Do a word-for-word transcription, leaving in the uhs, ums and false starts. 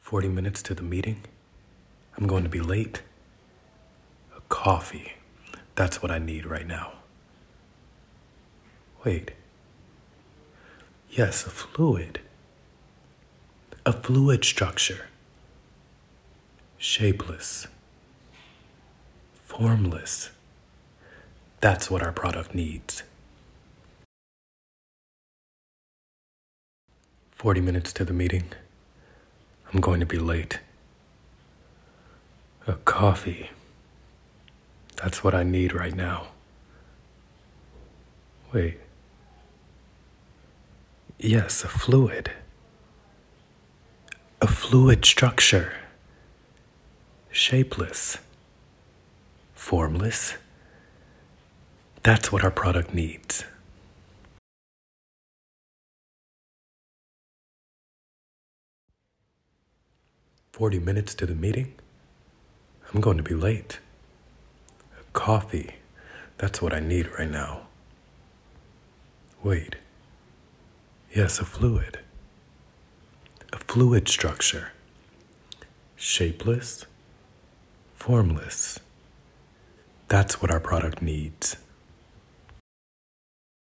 forty minutes to the meeting? I'm going to be late. A coffee. That's what I need right now. Wait. Yes, a fluid. A fluid structure. Shapeless. Formless. That's what our product needs. forty minutes to the meeting. I'm going to be late. A coffee. That's what I need right now. Wait. Yes, a fluid. A fluid structure. Shapeless. Formless. That's what our product needs. forty minutes to the meeting? I'm going to be late. A coffee. That's what I need right now. Wait. Yes, a fluid. A fluid structure. Shapeless. Formless. That's what our product needs.